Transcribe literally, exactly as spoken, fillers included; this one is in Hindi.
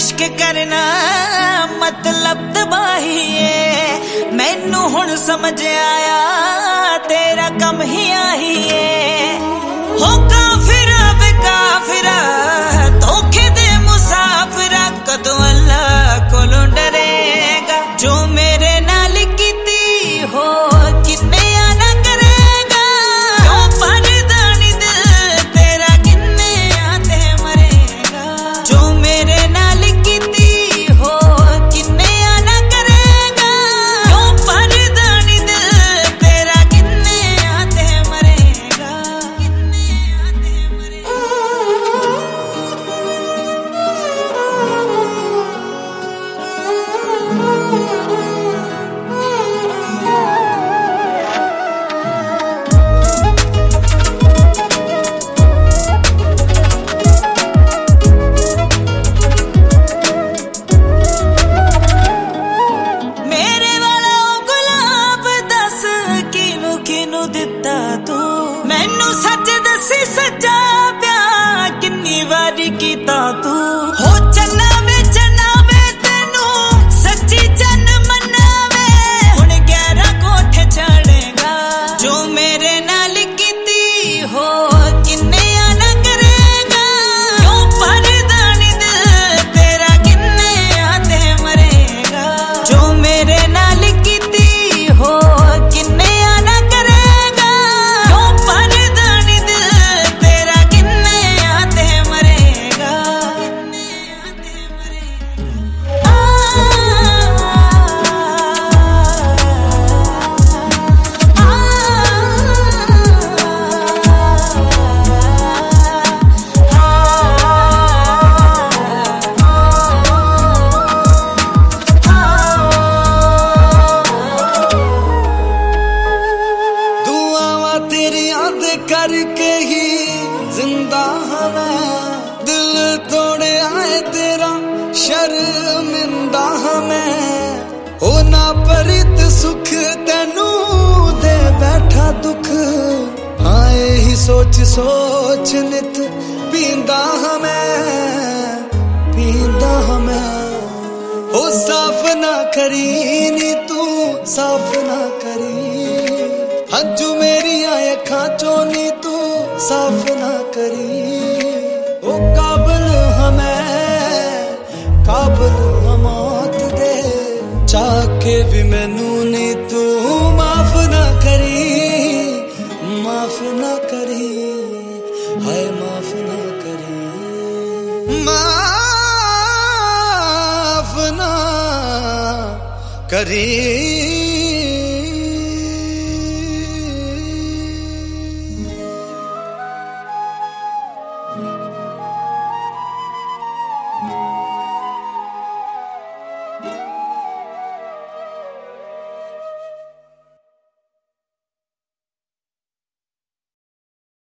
इश्क करना मतलब तबाही है। मैनू हुण समझ आया तेरा कम ही आही है। हो काफिरा बेकाफिरा धोखे दे मुसाफिरा कदों अल्लाह कोलों डरेगा। जो मेरे नाल कीती हो किन्ने आना करेगा। क्यों परदानी दिल तेरा किन्ने आते मरेगा। जो मेरे नाल कीती हो किन्ने आना करेगा। क्यों परदानी दिल तेरा किन्ने आते मरेगा। किन्ने आते मरेगा। मेरे वाला गुलाब दस किनू किनू दिता तू। मैनू सच दसी सच्चा प्यार किन्नी वारी कीता तू। हो चन्ना वे चन्ना वे तेनू सच्ची चन मनावे। हुण ग्यारह कोठे चढ़ेगा। जो मेरे नाल कीती हो किन्ने आना करेगा। क्यों परदानी दिल तेरा किन्ने आते मरेगा। जो मेरे नाल कीती हो किन्ने आना करेगा। क्यों परदानी दिल तेरा किन्ने आते मरेगा। किन्ने आते मरेगा। आ, दुआवां तेरियां दे करके ही जिंदा हां मैं। दिल तोड़े आए तेरा शर्मिंदा हां मैं। ओ ना परित सुख तेनू दे बैठा दुख। आए ही सोच सोच नित पींदा हां मैं। पींदा हां मैं। ओ साफ ना करी नी तू साफ ना करी। हंजू मेरिया अखां चों नी तू साफ ना करी। ओ काबल हमें काबल हम मौत दे। चाके भी मैनू नी तू माफ ना करी। माफ ना करी हाय माफ ना करी। माफ ना करी।